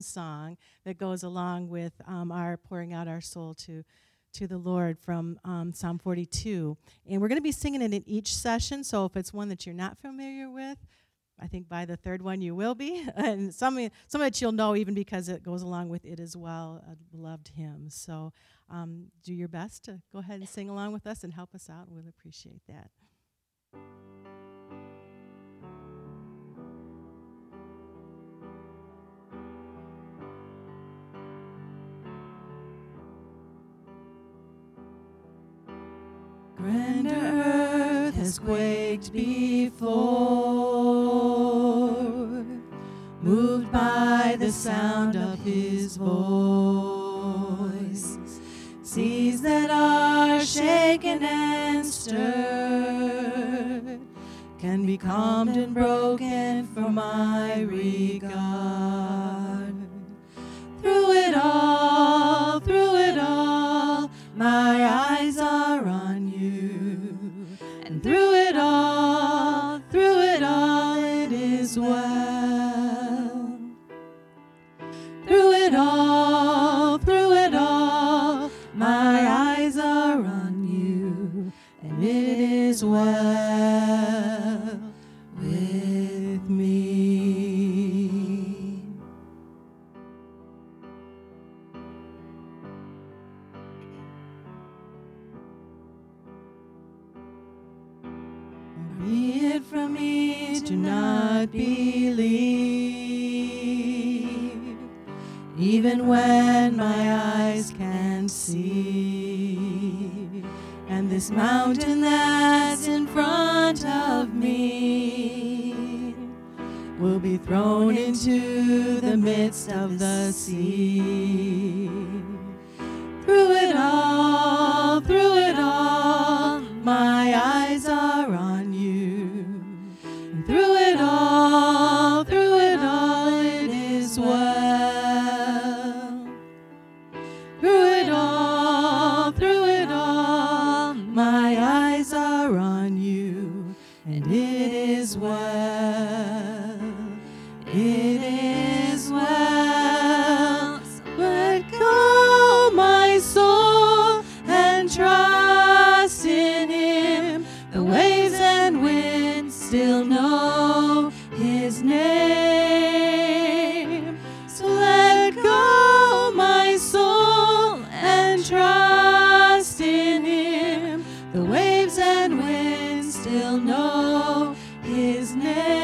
song that goes along with our pouring out our soul to the Lord from Psalm 42. And we're going to be singing it in each session, so if it's one that you're not familiar with, I think by the third one you will be. And some of it you'll know even because it goes along with it as well, a beloved hymn. So do your best to go ahead and sing along with us and help us out. We'll appreciate that. Grander earth has quaked before, moved by the sound of his voice. Seas that are shaken and stirred can be calmed and broken for my regard. Through it all, my eyes are on you. And through it all, it is well. Through it all, my eyes are on you. And it is well with me. Be it from me to not believe, even when my eyes can't see. And this mountain that's in front of me will be thrown into the midst of the sea. Through it all, my eyes are on you. And through it all, it is well. Through it all, my eyes are on you. And it is well. It is well. Let go, my soul, and trust in him. The waves and winds still know his name. So let go, my soul, and trust in him. The waves and winds still know his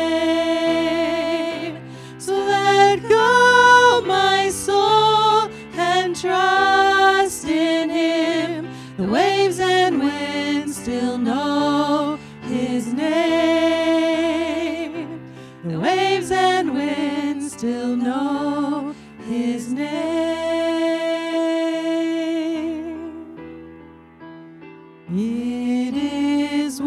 name. So let go, my soul, and trust in him. The waves and winds still know his name. The waves and winds still know his name. It is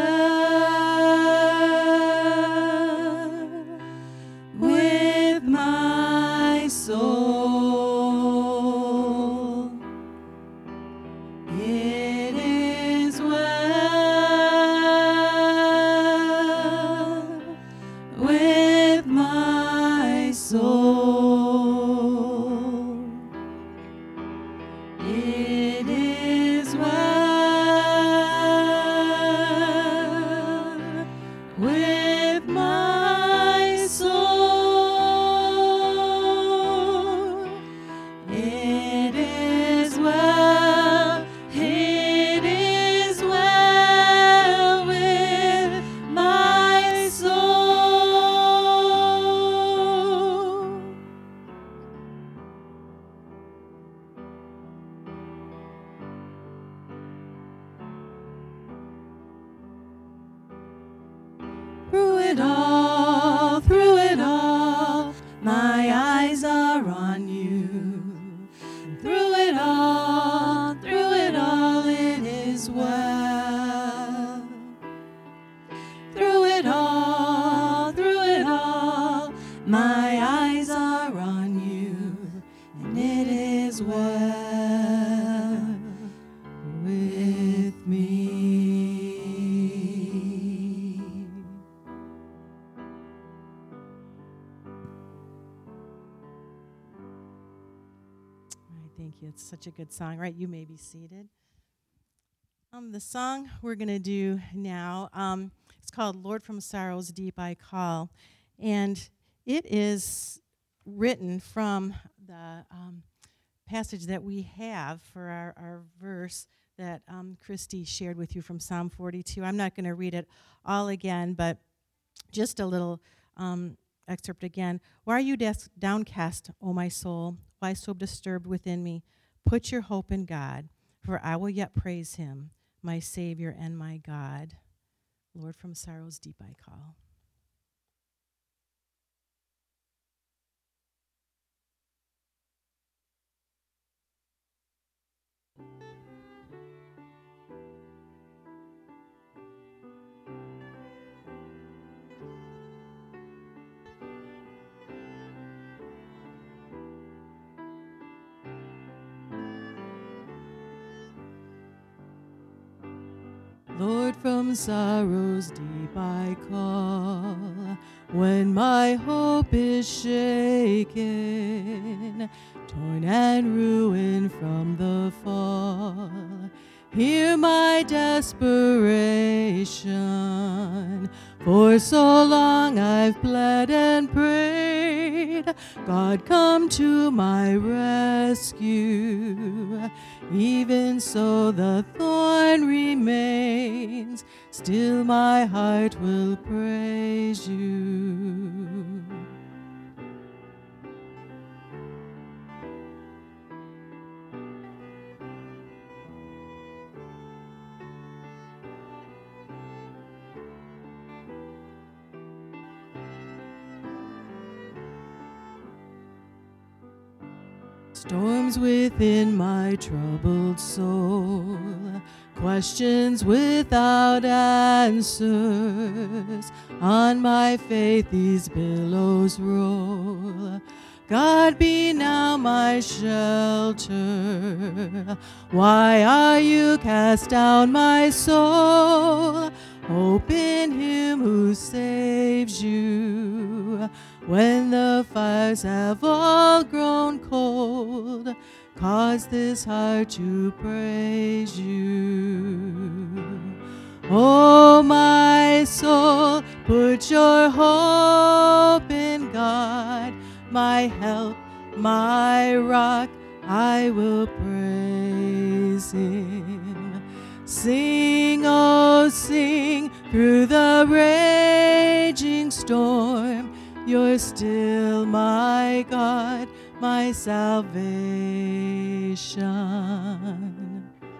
well with my soul. It is well with my soul. It is well with my soul. It is well. It is well with my soul. Through it all, my eyes are on you. And through it all, it is well. Through it all, my eyes are on you. And it is well with me. Thank you. It's such a good song. Right, you may be seated. The song we're going to do now, it's called Lord from Sorrow's Deep I Call. And it is written from the passage that we have for our verse that Christy shared with you from Psalm 42. I'm not going to read it all again, but just a little excerpt again. Why are you downcast, O my soul? Why so disturbed within me? Put your hope in God, for I will yet praise him, my Savior and my God. Lord, from sorrow's deep I call. Lord, from sorrow's deep I call, when my hope is shaken, torn and ruined from the fall. Hear my desperation, for so long I've pled and prayed. God, come to my rescue. Even so the thorn remains, still my heart will praise you. Storms within my troubled soul, questions without answers. On my faith these billows roll. God, be now my shelter. Why are you cast down, my soul? Hope in him who saves you. When the fires have all grown cold, cause this heart to praise you. Oh, my soul, put your hope in God, my help, my rock, I will praise him. Sing, oh, sing through the raging storm. You're still my God, my salvation.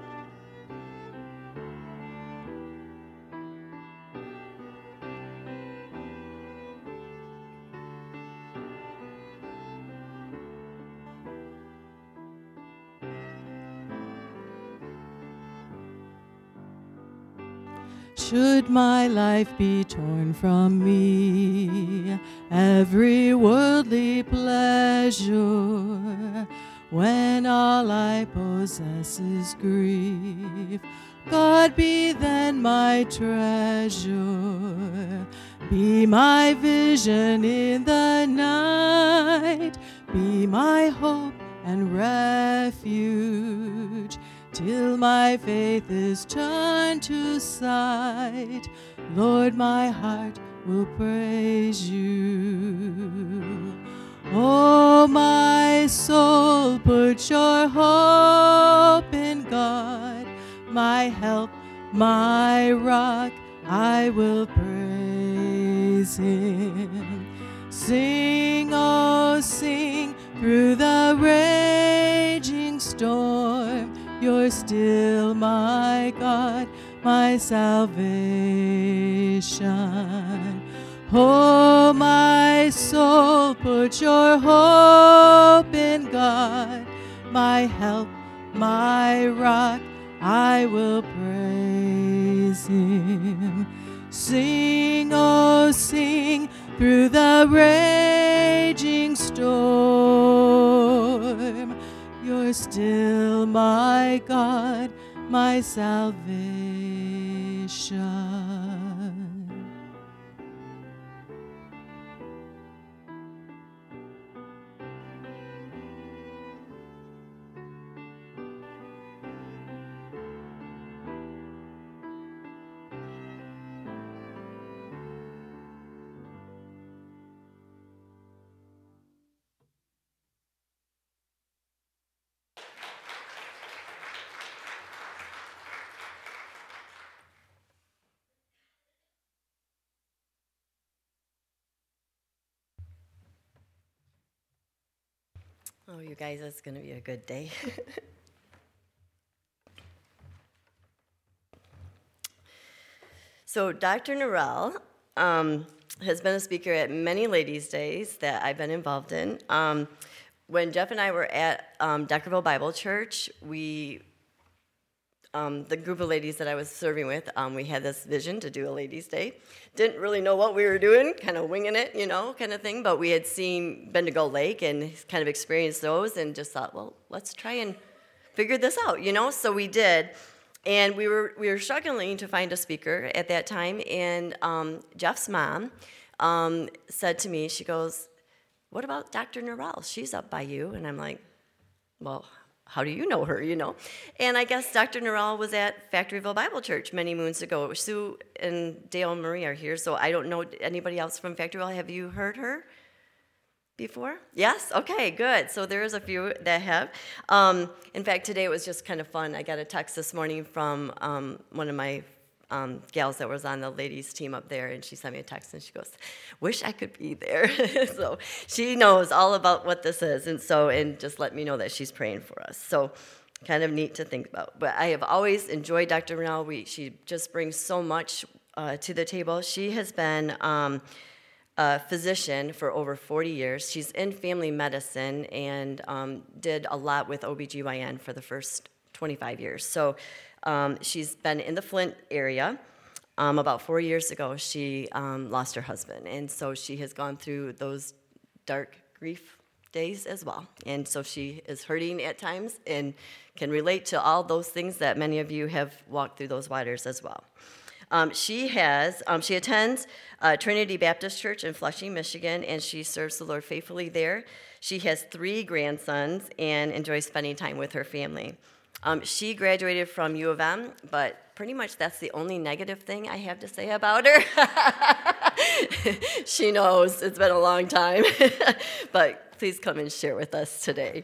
Should my life be torn from me, every worldly pleasure, when all I possess is grief, God, be then my treasure. Be my vision in the night, be my hope and refuge, till my faith is turned to sight. Lord, my heart will praise you. Oh, my soul, put your hope in God, my help, my rock, I will praise him. Sing, oh, sing through the raging storm. You're still my God, my salvation. Oh, my soul, put your hope in God, my help, my rock, I will praise him. Sing, oh, sing through the raging storm. You're still my God, my salvation. Oh, you guys, it's going to be a good day. So Dr. Norell has been a speaker at many ladies' days that I've been involved in. When Jeff and I were at Deckerville Bible Church, the group of ladies that I was serving with, we had this vision to do a ladies' day. Didn't really know what we were doing, kind of winging it, kind of thing. But we had seen Bendigo Lake and kind of experienced those, and just thought, well, let's try and figure this out, So we did, and we were struggling to find a speaker at that time. And Jeff's mom said to me, she goes, "What about Dr. Norell? She's up by you." And I'm like, "Well, how do you know her, And I guess Dr. Norell was at Factoryville Bible Church many moons ago. Sue and Dale and Marie are here, so I don't know anybody else from Factoryville. Have you heard her before? Yes? Okay, good. So there's a few that have. In fact, today it was just kind of fun. I got a text this morning from one of my gals that was on the ladies team up there, and she sent me a text, and she goes, "Wish I could be there." So she knows all about what this is, and just let me know that she's praying for us. So kind of neat to think about. But I have always enjoyed Dr. Renell. She just brings so much to the table. She has been a physician for over 40 years. She's in family medicine and did a lot with OBGYN for the first 25 years. So she's been in the Flint area. About 4 years ago, she lost her husband, and so she has gone through those dark grief days as well. And so she is hurting at times and can relate to all those things that many of you have walked through those waters as well. She attends Trinity Baptist Church in Flushing, Michigan, and she serves the Lord faithfully there. She has 3 grandsons and enjoys spending time with her family. She graduated from U of M, but pretty much that's the only negative thing I have to say about her. She knows it's been a long time, but please come and share with us today.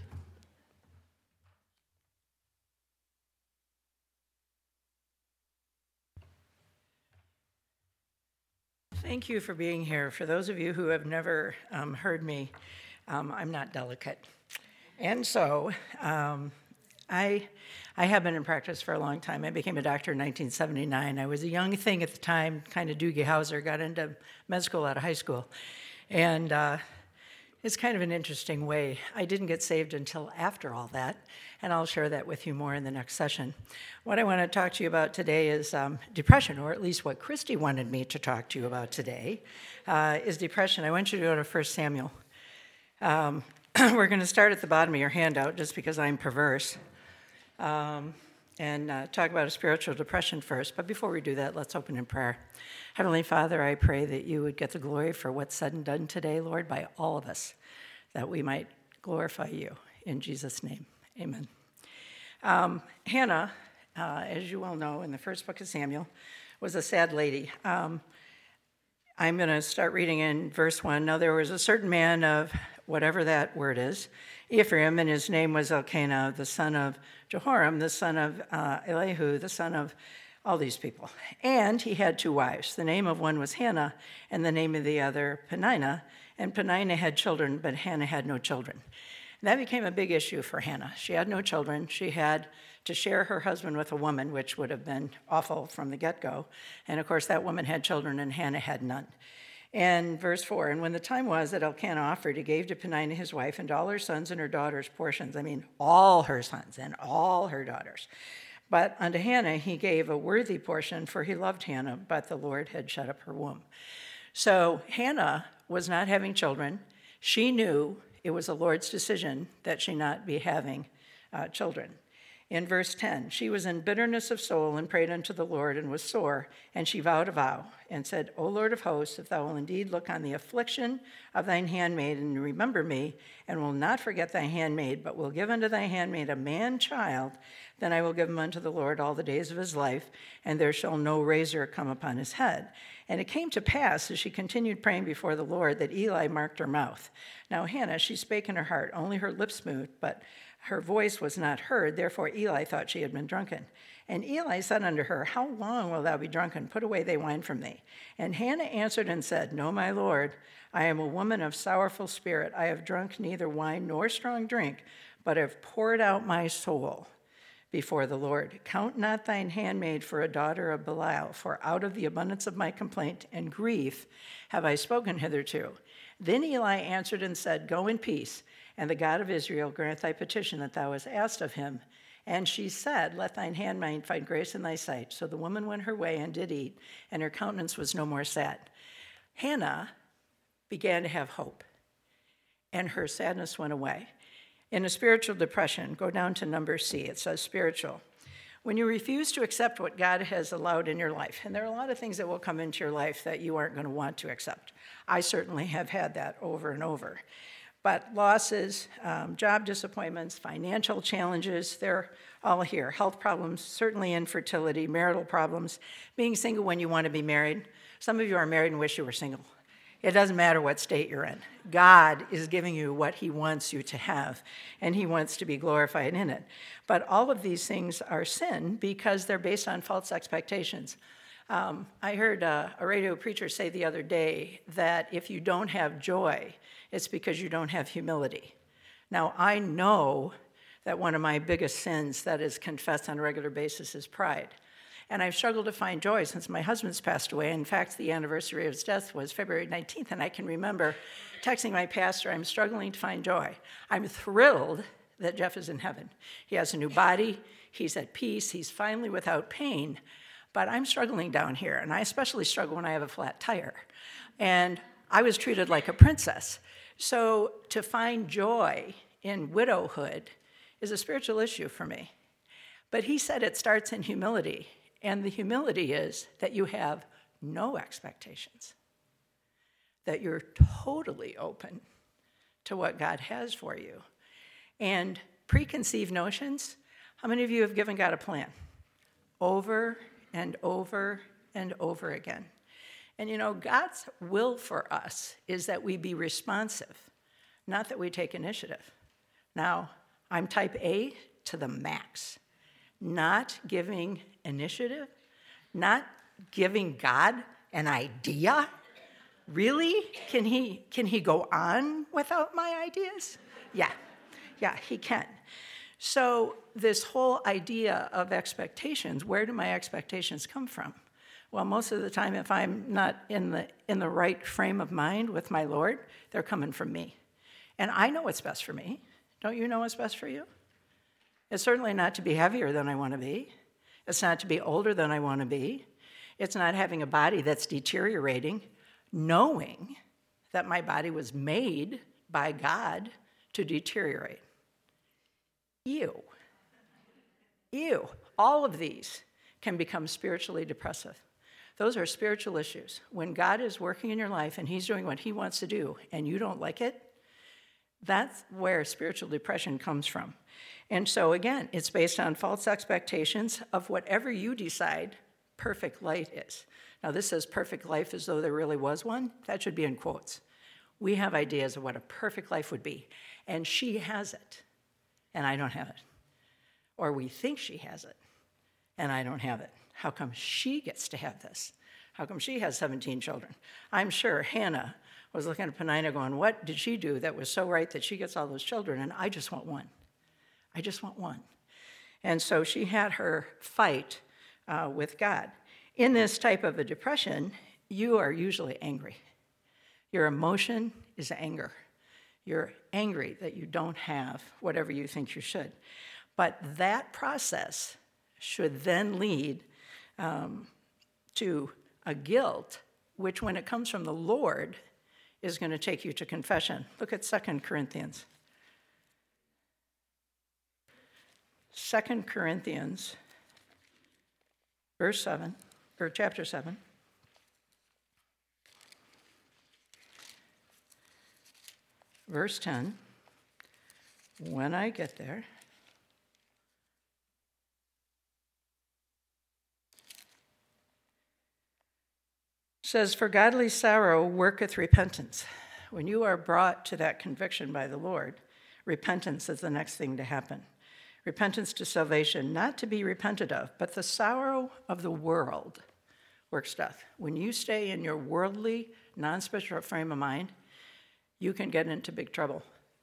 Thank you for being here. For those of you who have never heard me, I'm not delicate. And so I have been in practice for a long time. I became a doctor in 1979. I was a young thing at the time, kind of Doogie Howser, got into med school out of high school. And it's kind of an interesting way. I didn't get saved until after all that, and I'll share that with you more in the next session. What I want to talk to you about today is depression, or at least what Christy wanted me to talk to you about today is depression. I want you to go to 1 Samuel. We're going to start at the bottom of your handout just because I'm perverse. And talk about a spiritual depression first. But before we do that, let's open in prayer. Heavenly Father, I pray that you would get the glory for what's said and done today, Lord, by all of us, that we might glorify you. In Jesus' name, amen. Hannah, as you well know, in the first book of Samuel, was a sad lady. I'm going to start reading in verse 1. Now there was a certain man of whatever that word is, Ephraim, and his name was Elkanah, the son of Jehoram, the son of Elihu, the son of all these people. And he had 2 wives. The name of one was Hannah, and the name of the other Peninnah. And Peninnah had children, but Hannah had no children. And that became a big issue for Hannah. She had no children. She had to share her husband with a woman, which would have been awful from the get-go. And, of course, that woman had children, and Hannah had none. And verse 4, and when the time was that Elkanah offered, he gave to Peninnah his wife and all her sons and her daughters portions. I mean, all her sons and all her daughters. But unto Hannah he gave a worthy portion, for he loved Hannah, but the Lord had shut up her womb. So Hannah was not having children. She knew it was the Lord's decision that she not be having children. In verse 10, she was in bitterness of soul and prayed unto the Lord and was sore, and she vowed a vow and said, O Lord of hosts, if thou wilt indeed look on the affliction of thine handmaid and remember me, and will not forget thy handmaid, but will give unto thy handmaid a man-child, then I will give him unto the Lord all the days of his life, and there shall no razor come upon his head. And it came to pass, as she continued praying before the Lord, that Eli marked her mouth. Now Hannah, she spake in her heart, only her lips moved, but her voice was not heard, therefore Eli thought she had been drunken. And Eli said unto her, How long wilt thou be drunken? Put away thy wine from thee. And Hannah answered and said, No, my Lord, I am a woman of sorrowful spirit. I have drunk neither wine nor strong drink, but have poured out my soul before the Lord. Count not thine handmaid for a daughter of Belial, for out of the abundance of my complaint and grief have I spoken hitherto. Then Eli answered and said, Go in peace, and the God of Israel grant thy petition that thou hast asked of him. And she said, Let thine handmaid find grace in thy sight. So the woman went her way and did eat, and her countenance was no more sad. Hannah began to have hope, and her sadness went away. In a spiritual depression, go down to number C. It says spiritual. When you refuse to accept what God has allowed in your life, and there are a lot of things that will come into your life that you aren't going to want to accept. I certainly have had that over and over. But losses, job disappointments, financial challenges, they're all here. Health problems, certainly infertility, marital problems, being single when you want to be married. Some of you are married and wish you were single. It doesn't matter what state you're in. God is giving you what he wants you to have, and he wants to be glorified in it. But all of these things are sin because they're based on false expectations. I heard a radio preacher say the other day that if you don't have joy, it's because you don't have humility. Now, I know that one of my biggest sins that is confessed on a regular basis is pride. And I've struggled to find joy since my husband's passed away. In fact, the anniversary of his death was February 19th, and I can remember texting my pastor, I'm struggling to find joy. I'm thrilled that Jeff is in heaven. He has a new body, he's at peace, he's finally without pain, but I'm struggling down here, and I especially struggle when I have a flat tire. And I was treated like a princess. So to find joy in widowhood is a spiritual issue for me. But he said it starts in humility. And the humility is that you have no expectations, that you're totally open to what God has for you. And preconceived notions, how many of you have given God a plan? Over and over and over again. And you know, God's will for us is that we be responsive, not that we take initiative. Now, I'm type A to the max. Not giving initiative, not giving God an idea. Really? Can he go on without my ideas? Yeah, he can. So this whole idea of expectations, where do my expectations come from? Well, most of the time, if I'm not in the right frame of mind with my Lord, they're coming from me. And I know what's best for me. Don't you know what's best for you? It's certainly not to be heavier than I want to be. It's not to be older than I want to be. It's not having a body that's deteriorating, knowing that my body was made by God to deteriorate. Ew. All of these can become spiritually depressive. Those are spiritual issues. When God is working in your life and he's doing what he wants to do and you don't like it, that's where spiritual depression comes from. And so again, it's based on false expectations of whatever you decide perfect life is. Now this says perfect life as though there really was one. That should be in quotes. We have ideas of what a perfect life would be. And she has it, and I don't have it. Or we think she has it, and I don't have it. How come she gets to have this? How come she has 17 children? I'm sure Hannah was looking at Penina going, what did she do that was so right that she gets all those children, and I just want one. I just want one. And so she had her fight with God. In this type of a depression, you are usually angry. Your emotion is anger. You're angry that you don't have whatever you think you should. But that process should then lead to a guilt, which when it comes from the Lord, is going to take you to confession. Look at 2 Corinthians. 2 Corinthians, verse 7, or chapter 7. Verse 10, when I get there. Says, for godly sorrow worketh repentance. When you are brought to that conviction by the Lord, repentance is the next thing to happen. Repentance to salvation, not to be repented of, but the sorrow of the world works death. When you stay in your worldly non-spiritual frame of mind, you can get into big trouble.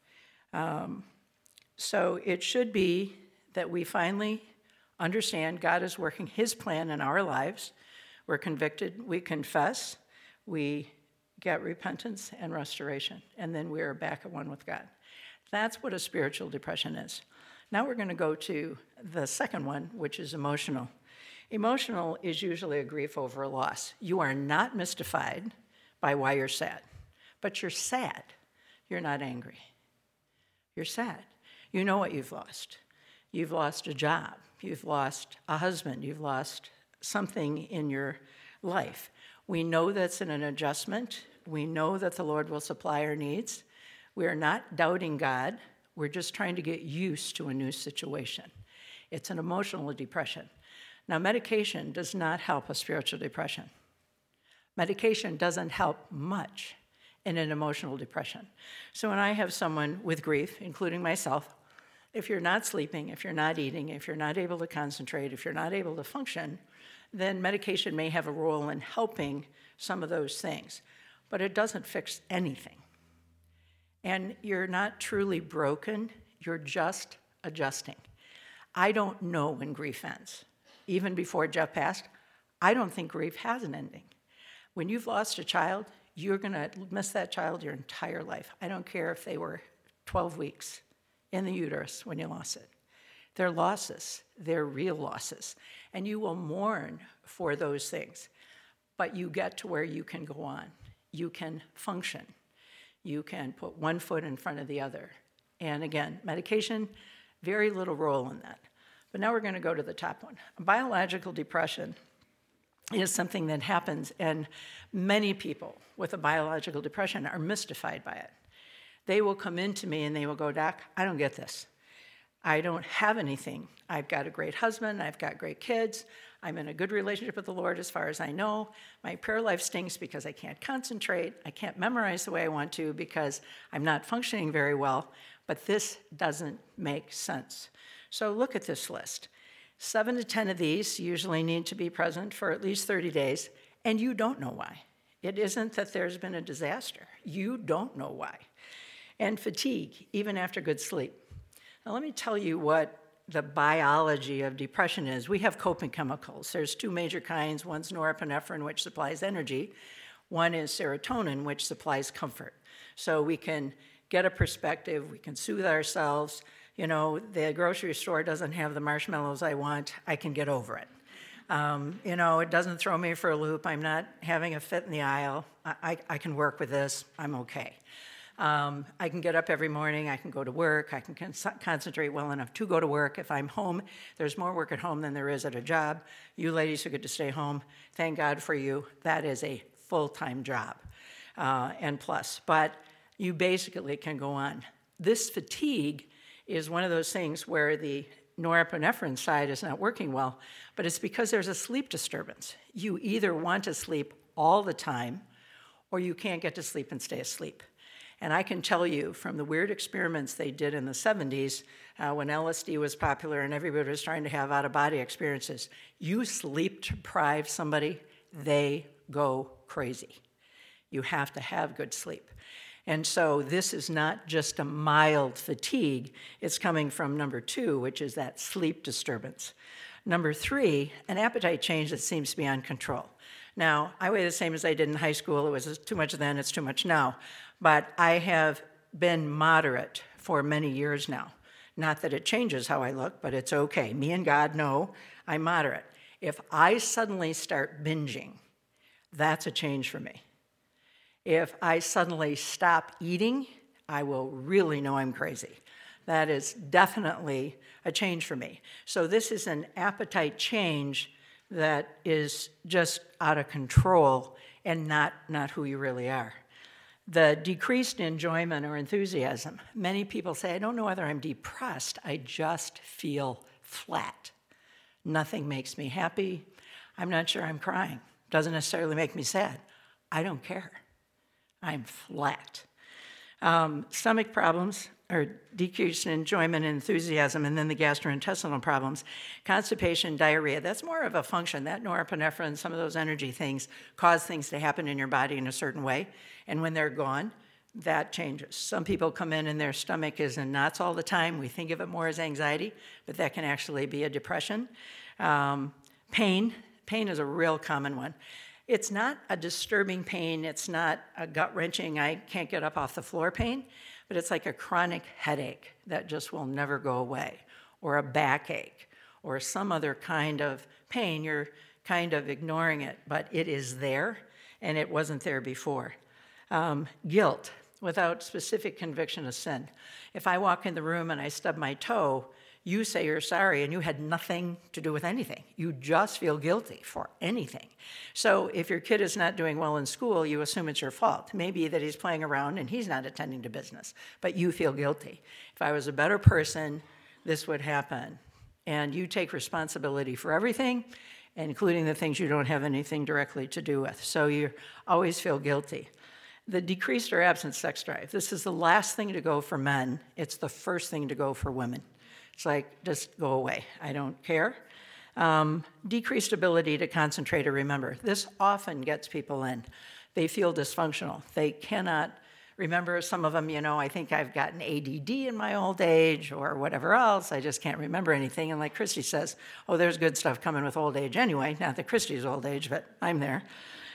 So it should be that we finally understand God is working his plan in our lives. We're convicted, we confess, we get repentance and restoration, and then we are back at one with God. That's what a spiritual depression is. Now we're going to go to the second one, which is emotional. Emotional is usually a grief over a loss. You are not mystified by why you're sad, but you're sad. You're not angry. You're sad. You know what you've lost. You've lost a job. You've lost a husband. You've lost something in your life. We know that's an adjustment. We know that the Lord will supply our needs. We are not doubting God. We're just trying to get used to a new situation. It's an emotional depression. Now, medication does not help a spiritual depression. Medication doesn't help much in an emotional depression. So when I have someone with grief, including myself, if you're not sleeping, if you're not eating, if you're not able to concentrate, if you're not able to function, then medication may have a role in helping some of those things, but it doesn't fix anything. And you're not truly broken, you're just adjusting. I don't know when grief ends. Even before Jeff passed, I don't think grief has an ending. When you've lost a child, you're going to miss that child your entire life. I don't care if they were 12 weeks in the uterus when you lost it. They're losses. They're real losses. And you will mourn for those things. But you get to where you can go on. You can function. You can put one foot in front of the other. And again, medication, very little role in that. But now we're going to go to the top one. Biological depression is something that happens, and many people with a biological depression are mystified by it. They will come into me and they will go, "Doc, I don't get this. I don't have anything. I've got a great husband. I've got great kids. I'm in a good relationship with the Lord as far as I know. My prayer life stinks because I can't concentrate. I can't memorize the way I want to because I'm not functioning very well. But this doesn't make sense." So look at this list. 7 to 10 of these usually need to be present for at least 30 days, and you don't know why. It isn't that there's been a disaster. You don't know why. And fatigue, even after good sleep. Now let me tell you what the biology of depression is. We have coping chemicals. There's two major kinds. One's norepinephrine, which supplies energy. One is serotonin, which supplies comfort. So we can get a perspective, we can soothe ourselves. You know, the grocery store doesn't have the marshmallows I want, I can get over it. It doesn't throw me for a loop, I'm not having a fit in the aisle, I can work with this, I'm okay. I can get up every morning, I can go to work, I can concentrate well enough to go to work. If I'm home, there's more work at home than there is at a job. You ladies who get to stay home, thank God for you. That is a full-time job and plus. But you basically can go on. This fatigue is one of those things where the norepinephrine side is not working well, but it's because there's a sleep disturbance. You either want to sleep all the time, or you can't get to sleep and stay asleep. And I can tell you from the weird experiments they did in the 70s, when LSD was popular and everybody was trying to have out-of-body experiences, you sleep deprive somebody, they go crazy. You have to have good sleep. And so this is not just a mild fatigue, it's coming from number 2, which is that sleep disturbance. Number 3, an appetite change that seems to be on control. Now, I weigh the same as I did in high school. It was too much then, it's too much now. But I have been moderate for many years now. Not that it changes how I look, but it's okay. Me and God know I'm moderate. If I suddenly start binging, that's a change for me. If I suddenly stop eating, I will really know I'm crazy. That is definitely a change for me. So this is an appetite change that is just out of control and not who you really are. The decreased enjoyment or enthusiasm. Many people say, I don't know whether I'm depressed, I just feel flat. Nothing makes me happy. I'm not sure I'm crying. Doesn't necessarily make me sad. I don't care. I'm flat. Stomach problems or decreased enjoyment and enthusiasm, and then the gastrointestinal problems. Constipation, diarrhea, that's more of a function. That norepinephrine, some of those energy things cause things to happen in your body in a certain way. And when they're gone, that changes. Some people come in and their stomach is in knots all the time. We think of it more as anxiety, but that can actually be a depression. Pain is a real common one. It's not a disturbing pain. It's not a gut-wrenching, I can't get up off the floor pain, but it's like a chronic headache that just will never go away, or a backache, or some other kind of pain. You're kind of ignoring it, but it is there, and it wasn't there before. Guilt, without specific conviction of sin. If I walk in the room and I stub my toe, you say you're sorry, and you had nothing to do with anything. You just feel guilty for anything. So if your kid is not doing well in school, you assume it's your fault. Maybe that he's playing around and he's not attending to business, but you feel guilty. If I was a better person, this would happen. And you take responsibility for everything, including the things you don't have anything directly to do with. So you always feel guilty. The decreased or absent sex drive. This is the last thing to go for men. It's the first thing to go for women. It's like, just go away. I don't care. Decreased ability to concentrate or remember. This often gets people in. They feel dysfunctional. They cannot remember. Some of them, I think I've gotten ADD in my old age or whatever else. I just can't remember anything. And like Christy says, oh, there's good stuff coming with old age anyway. Not that Christy's old age, but I'm there.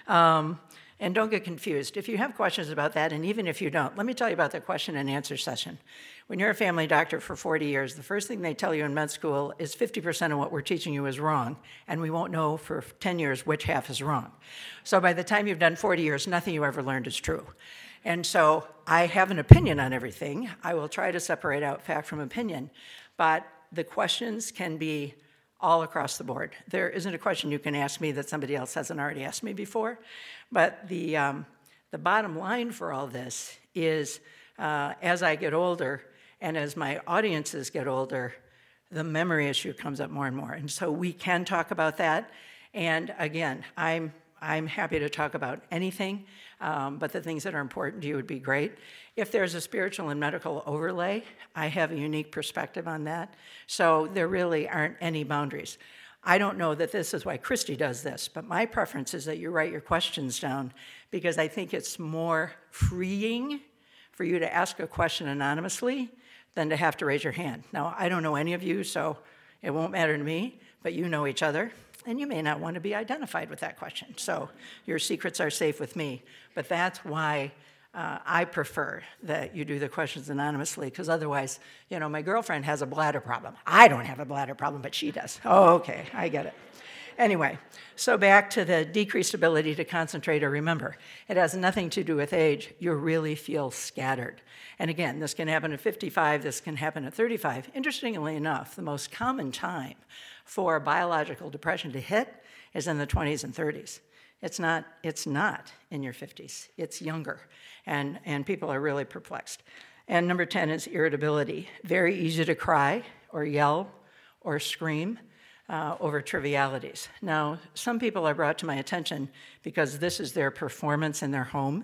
And don't get confused. If you have questions about that, and even if you don't, let me tell you about the question and answer session. When you're a family doctor for 40 years, the first thing they tell you in med school is 50% of what we're teaching you is wrong, and we won't know for 10 years which half is wrong. So by the time you've done 40 years, nothing you ever learned is true. And so I have an opinion on everything. I will try to separate out fact from opinion, but the questions can be all across the board. There isn't a question you can ask me that somebody else hasn't already asked me before. But the bottom line for all this is as I get older and as my audiences get older, the memory issue comes up more and more. And so we can talk about that. And again, I'm happy to talk about anything, but the things that are important to you would be great. If there's a spiritual and medical overlay, I have a unique perspective on that. So there really aren't any boundaries. I don't know that this is why Christy does this, but my preference is that you write your questions down because I think it's more freeing for you to ask a question anonymously than to have to raise your hand. Now, I don't know any of you, so it won't matter to me, but you know each other. And you may not want to be identified with that question. So your secrets are safe with me. But that's why I prefer that you do the questions anonymously, because otherwise, my girlfriend has a bladder problem. I don't have a bladder problem, but she does. Oh, okay, I get it. Anyway, so back to the decreased ability to concentrate or remember. It has nothing to do with age. You really feel scattered. And again, this can happen at 55, this can happen at 35. Interestingly enough, the most common time for biological depression to hit is in the 20s and 30s. It's not in your 50s. It's younger, and people are really perplexed. And number 10 is irritability. Very easy to cry or yell or scream over trivialities. Now, some people are brought to my attention because this is their performance in their home.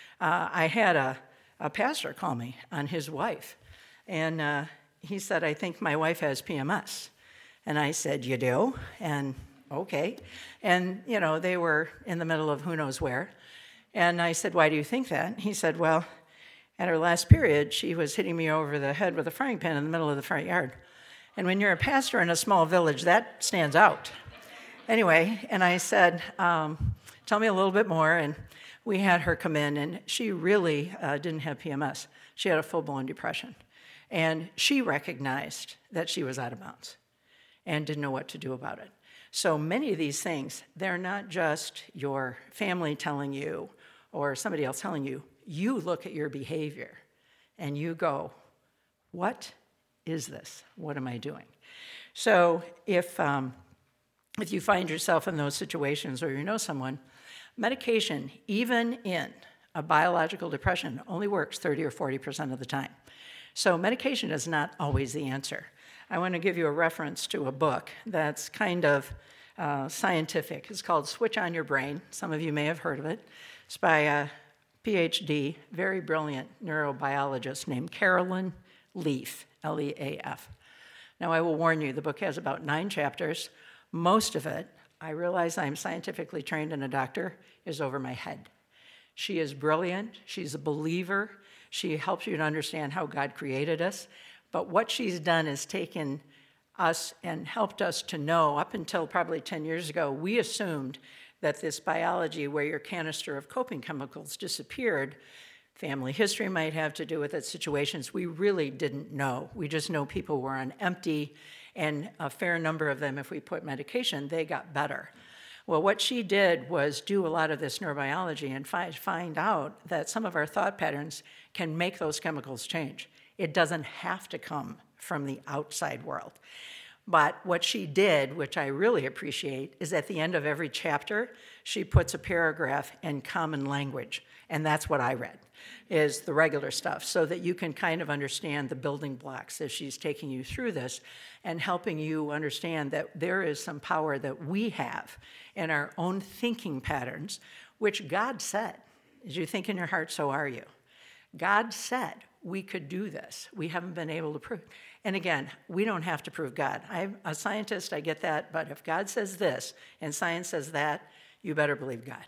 I had a pastor call me on his wife, and he said, I think my wife has PMS. And I said, you do? And okay. And, they were in the middle of who knows where. And I said, why do you think that? He said, well, at her last period, she was hitting me over the head with a frying pan in the middle of the front yard. And when you're a pastor in a small village, that stands out. Anyway, and I said, tell me a little bit more. And we had her come in, and she really didn't have PMS. She had a full-blown depression. And she recognized that she was out of bounds and didn't know what to do about it. So many of these things, they're not just your family telling you or somebody else telling you. You look at your behavior and you go, what is this? What am I doing? So if you find yourself in those situations or you know someone, medication, even in a biological depression, only works 30 or 40% of the time. So medication is not always the answer. I want to give you a reference to a book that's kind of scientific. It's called Switch on Your Brain. Some of you may have heard of it. It's by a PhD, very brilliant neurobiologist named Carolyn Leaf, L-E-A-F. Now, I will warn you, the book has about 9 chapters. Most of it, I realize I'm scientifically trained and a doctor, is over my head. She is brilliant. She's a believer. She helps you to understand how God created us. But what she's done is taken us and helped us to know, up until probably 10 years ago, we assumed that this biology where your canister of coping chemicals disappeared, family history might have to do with it, situations we really didn't know. We just know people were on empty, and a fair number of them, if we put medication, they got better. Well, what she did was do a lot of this neurobiology and find out that some of our thought patterns can make those chemicals change. It doesn't have to come from the outside world. But what she did, which I really appreciate, is at the end of every chapter, she puts a paragraph in common language. And that's what I read, is the regular stuff, so that you can kind of understand the building blocks as she's taking you through this and helping you understand that there is some power that we have in our own thinking patterns, which God said, as you think in your heart, so are you. God said we could do this. We haven't been able to prove. And again, we don't have to prove God. I'm a scientist, I get that, but if God says this and science says that, you better believe God.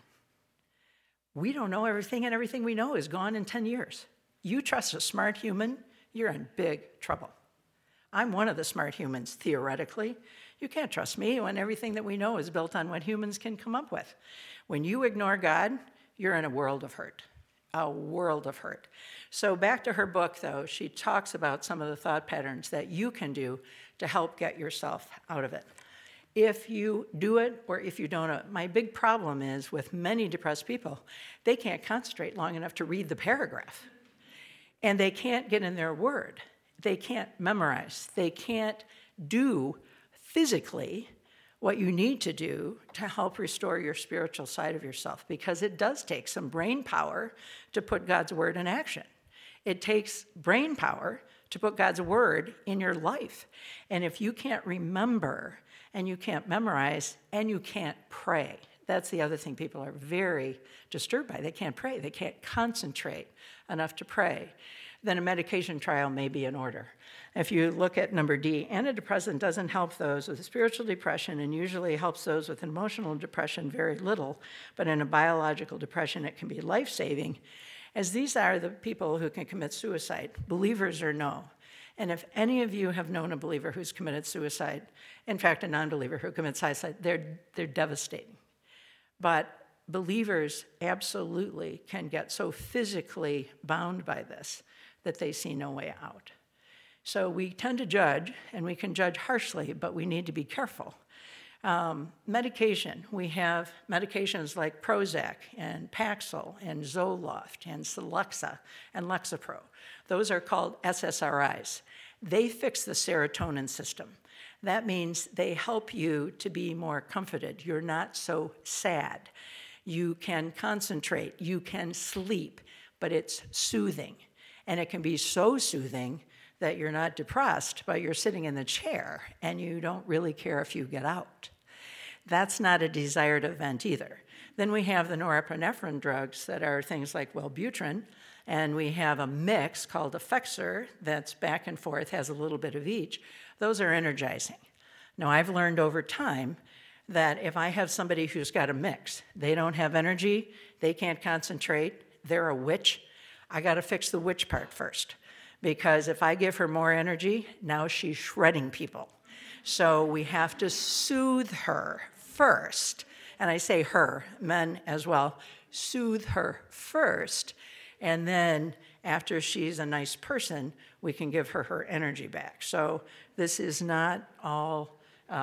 We don't know everything, and everything we know is gone in 10 years. You trust a smart human, you're in big trouble. I'm one of the smart humans, theoretically. You can't trust me when everything that we know is built on what humans can come up with. When you ignore God, you're in a world of hurt. A world of hurt. So back to her book, though, she talks about some of the thought patterns that you can do to help get yourself out of it. If you do it or if you don't, my big problem is with many depressed people, they can't concentrate long enough to read the paragraph. And they can't get in their word. They can't memorize. They can't do physically what you need to do to help restore your spiritual side of yourself, because it does take some brain power to put God's word in action. It takes brain power to put God's word in your life. And if you can't remember and you can't memorize and you can't pray, that's the other thing people are very disturbed by. They can't pray. They can't concentrate enough to pray. Then a medication trial may be in order. If you look at number D, antidepressant doesn't help those with spiritual depression and usually helps those with emotional depression very little, but in a biological depression it can be life-saving, as these are the people who can commit suicide, believers or no. And if any of you have known a believer who's committed suicide, in fact, a non-believer who commits suicide, they're devastating. But believers absolutely can get so physically bound by this that they see no way out. So we tend to judge, and we can judge harshly, but we need to be careful. Medication, we have medications like Prozac and Paxil and Zoloft and Celexa and Lexapro. Those are called SSRIs. They fix the serotonin system. That means they help you to be more comforted. You're not so sad. You can concentrate. You can sleep, but it's soothing. And it can be so soothing that you're not depressed, but you're sitting in the chair and you don't really care if you get out. That's not a desired event either. Then we have the norepinephrine drugs that are things like Wellbutrin, and we have a mix called Effexor that's back and forth, has a little bit of each. Those are energizing. Now, I've learned over time that if I have somebody who's got a mix, they don't have energy, they can't concentrate, they're a witch, I got to fix the witch part first. Because if I give her more energy, now she's shredding people. So we have to soothe her first. And I say her, men as well, soothe her first. And then after she's a nice person, we can give her her energy back. So this is not all,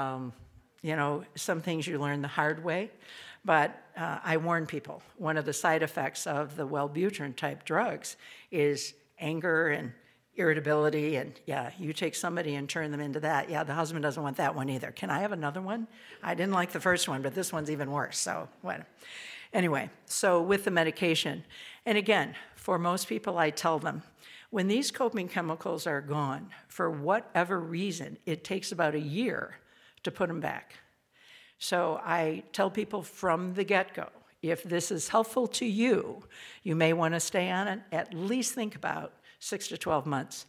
some things you learn the hard way. But I warn people, one of the side effects of the Wellbutrin type drugs is anger and irritability, and you take somebody and turn them into that. The husband doesn't want that one either. Can I have another one? I didn't like the first one, but this one's even worse. So anyway, so with the medication, and again, for most people, I tell them, when these coping chemicals are gone, for whatever reason, it takes about a year to put them back. So I tell people from the get-go, if this is helpful to you, you may want to stay on it, at least think about 6 to 12 months.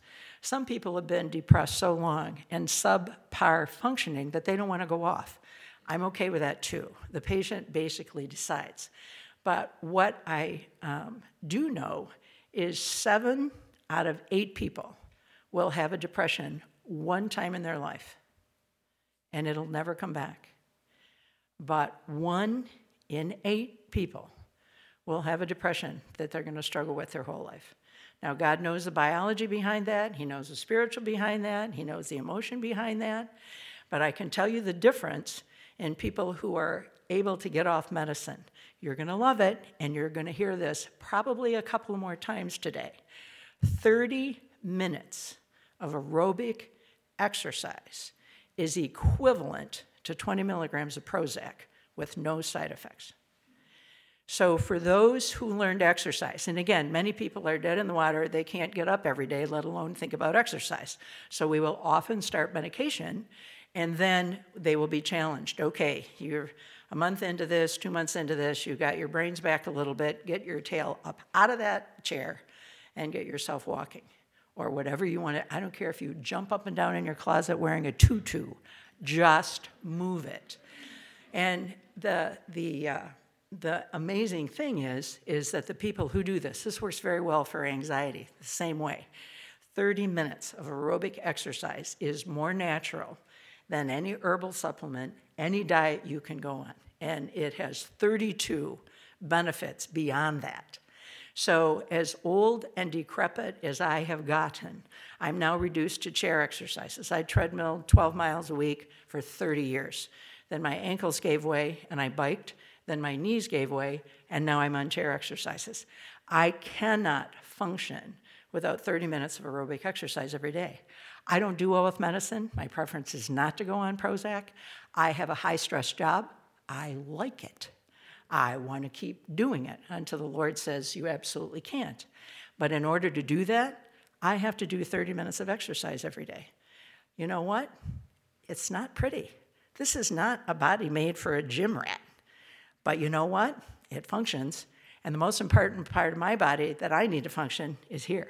Some people have been depressed so long and subpar functioning that they don't want to go off. I'm okay with that too. The patient basically decides. But what I do know is 7 out of 8 people will have a depression one time in their life, and it'll never come back. But 1 in 8 people will have a depression that they're going to struggle with their whole life. Now, God knows the biology behind that. He knows the spiritual behind that. He knows the emotion behind that. But I can tell you the difference in people who are able to get off medicine. You're going to love it, and you're going to hear this probably a couple more times today. 30 minutes of aerobic exercise is equivalent to 20 milligrams of Prozac with no side effects. So for those who learn to exercise, and again, many people are dead in the water, they can't get up every day, let alone think about exercise. So we will often start medication, and then they will be challenged. Okay, you're a month into this, 2 months into this, you got your brains back a little bit, get your tail up out of that chair and get yourself walking. Or whatever you want to, I don't care if you jump up and down in your closet wearing a tutu, just move it. And the amazing thing is that the people who do this works very well for anxiety, the same way. 30 minutes of aerobic exercise is more natural than any herbal supplement, any diet you can go on. And it has 32 benefits beyond that. So as old and decrepit as I have gotten, I'm now reduced to chair exercises. I treadmilled 12 miles a week for 30 years. Then my ankles gave way and I biked. Then my knees gave way, and now I'm on chair exercises. I cannot function without 30 minutes of aerobic exercise every day. I don't do well with medicine. My preference is not to go on Prozac. I have a high-stress job. I like it. I want to keep doing it until the Lord says you absolutely can't. But in order to do that, I have to do 30 minutes of exercise every day. You know what? It's not pretty. This is not a body made for a gym rat. But you know what? It functions. And the most important part of my body that I need to function is here.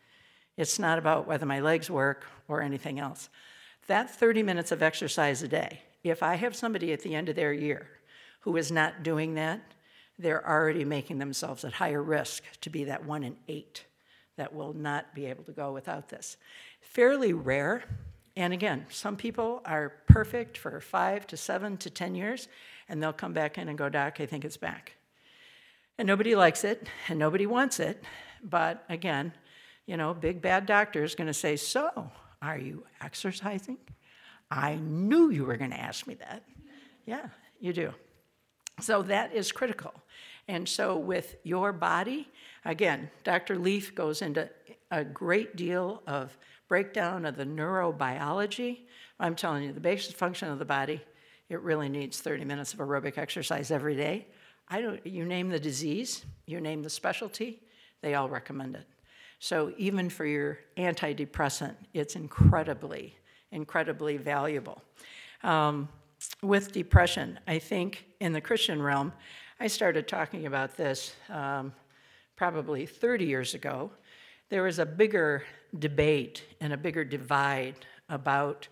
It's not about whether my legs work or anything else. That 30 minutes of exercise a day, if I have somebody at the end of their year who is not doing that, they're already making themselves at higher risk to be that 1 in 8 that will not be able to go without this. Fairly rare. And again, some people are perfect for 5 to 7 to 10 years, and they'll come back in and go, Doc, I think it's back. And nobody likes it, and nobody wants it. But again, big bad doctor is going to say, so, are you exercising? I knew you were going to ask me that. Yeah, you do. So that is critical. And so with your body, again, Dr. Leaf goes into a great deal of breakdown of the neurobiology. I'm telling you, the basic function of the body, it really needs 30 minutes of aerobic exercise every day. You name the disease, you name the specialty, they all recommend it. So even for your antidepressant, it's incredibly, incredibly valuable. With depression, I think in the Christian realm, I started talking about this probably 30 years ago. There was a bigger debate and a bigger divide about,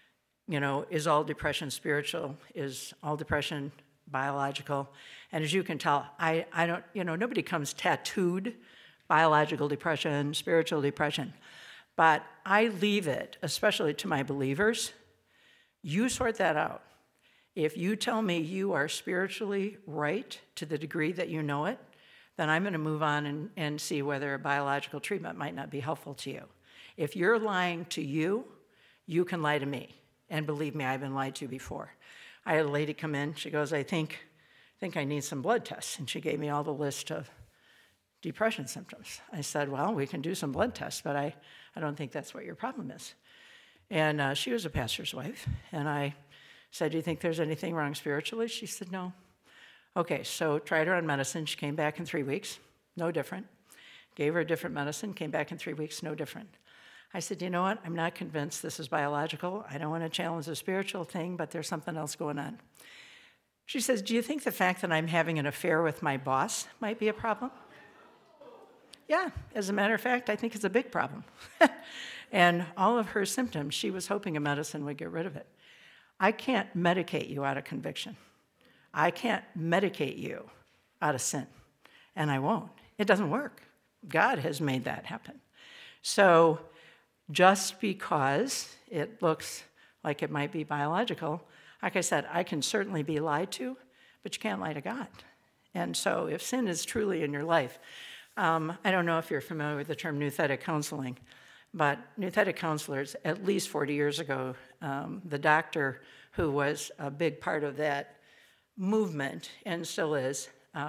is all depression spiritual? Is all depression biological? And as you can tell, I don't, nobody comes tattooed biological depression, spiritual depression. But I leave it, especially to my believers, you sort that out. If you tell me you are spiritually right to the degree that you know it, then I'm going to move on and see whether a biological treatment might not be helpful to you. If you're lying to you, you can lie to me. And believe me, I've been lied to before. I had a lady come in. She goes, I think I need some blood tests. And she gave me all the list of depression symptoms. I said, well, we can do some blood tests, but I don't think that's what your problem is. And she was a pastor's wife. And I said, do you think there's anything wrong spiritually? She said, no. Okay, so tried her on medicine. She came back in 3 weeks, no different. Gave her a different medicine, came back in 3 weeks, no different. I said, you know what? I'm not convinced this is biological. I don't want to challenge the spiritual thing, but there's something else going on. She says, do you think the fact that I'm having an affair with my boss might be a problem? Yeah, as a matter of fact, I think it's a big problem. And all of her symptoms, she was hoping a medicine would get rid of it. I can't medicate you out of conviction. I can't medicate you out of sin, and I won't. It doesn't work. God has made that happen. So just because it looks like it might be biological, like I said, I can certainly be lied to, but you can't lie to God. And so if sin is truly in your life, I don't know if you're familiar with the term nouthetic counseling, but nouthetic counselors, at least 40 years ago, the doctor who was a big part of that movement, and still is,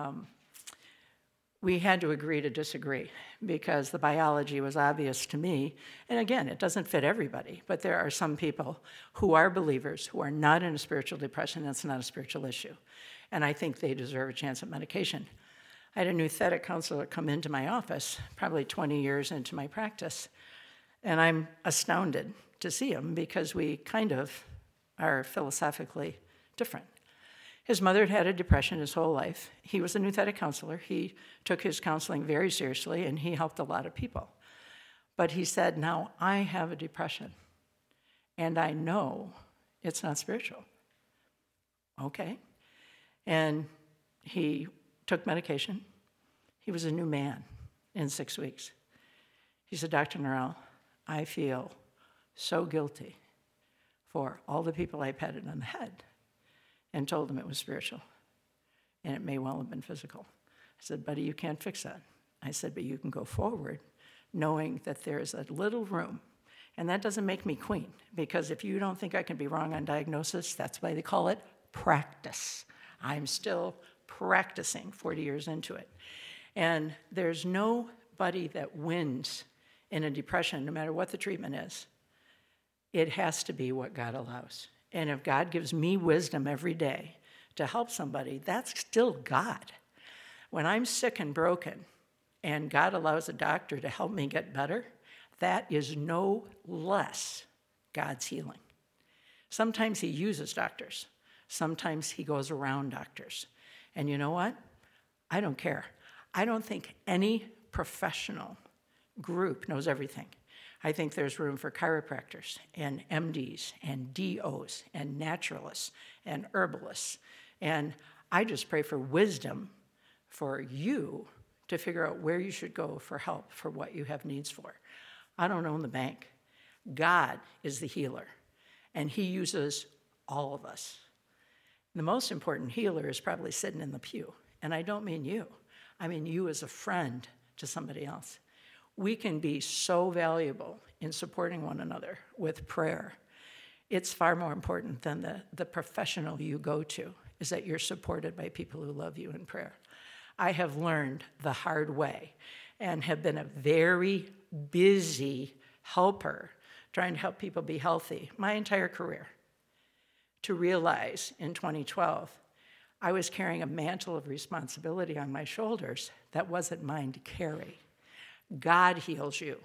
we had to agree to disagree because the biology was obvious to me. And again, it doesn't fit everybody, but there are some people who are believers who are not in a spiritual depression. That's not a spiritual issue. And I think they deserve a chance at medication. I had a nouthetic counselor come into my office probably 20 years into my practice. And I'm astounded to see him because we kind of are philosophically different. His mother had had a depression his whole life. He was a nouthetic counselor. He took his counseling very seriously, and he helped a lot of people. But he said, now I have a depression, and I know it's not spiritual. Okay. And he took medication. He was a new man in 6 weeks. He said, Dr. Norrell, I feel so guilty for all the people I patted on the head and told them it was spiritual, and it may well have been physical. I said, buddy, you can't fix that. I said, but you can go forward knowing that there's a little room, and that doesn't make me queen, because if you don't think I can be wrong on diagnosis, that's why they call it practice. I'm still practicing 40 years into it. And there's nobody that wins in a depression, no matter what the treatment is. It has to be what God allows. And if God gives me wisdom every day to help somebody, that's still God. When I'm sick and broken and God allows a doctor to help me get better, that is no less God's healing. Sometimes he uses doctors. Sometimes he goes around doctors. And you know what? I don't care. I don't think any professional group knows everything. I think there's room for chiropractors and MDs and DOs and naturalists and herbalists. And I just pray for wisdom for you to figure out where you should go for help for what you have needs for. I don't own the bank. God is the healer, and he uses all of us. The most important healer is probably sitting in the pew. And I don't mean you. I mean you as a friend to somebody else. We can be so valuable in supporting one another with prayer. It's far more important than the professional you go to, is that you're supported by people who love you in prayer. I have learned the hard way and have been a very busy helper trying to help people be healthy my entire career, to realize in 2012 I was carrying a mantle of responsibility on my shoulders that wasn't mine to carry. God heals you.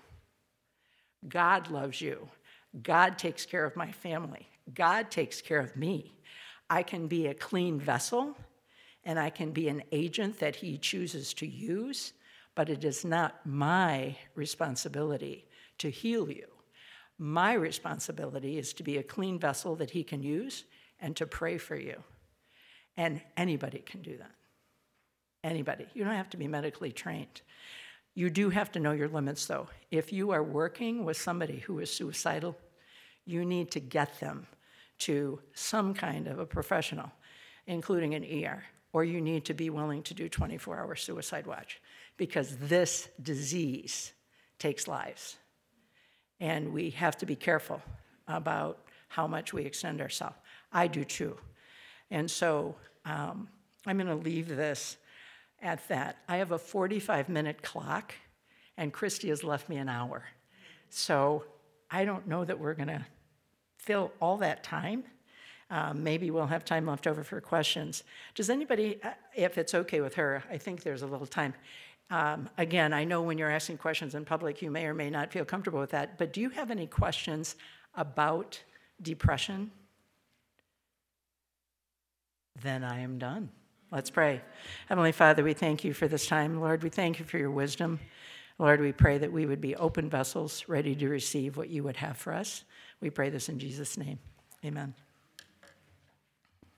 God loves you. God takes care of my family. God takes care of me. I can be a clean vessel, and I can be an agent that he chooses to use, but it is not my responsibility to heal you. My responsibility is to be a clean vessel that he can use and to pray for you. And anybody can do that. Anybody. You don't have to be medically trained. You do have to know your limits, though. If you are working with somebody who is suicidal, you need to get them to some kind of a professional, including an ER, or you need to be willing to do 24-hour suicide watch, because this disease takes lives. And we have to be careful about how much we extend ourselves. I do too. And so I'm going to leave this at that. I have a 45-minute clock, and Christy has left me an hour. So I don't know that we're going to fill all that time. Maybe we'll have time left over for questions. Does anybody, if it's okay with her, I think there's a little time. Again, I know when you're asking questions in public, you may or may not feel comfortable with that, but do you have any questions about depression? Then I am done. Let's pray. Heavenly Father, we thank you for this time. Lord, we thank you for your wisdom. Lord, we pray that we would be open vessels, ready to receive what you would have for us. We pray this in Jesus' name. Amen.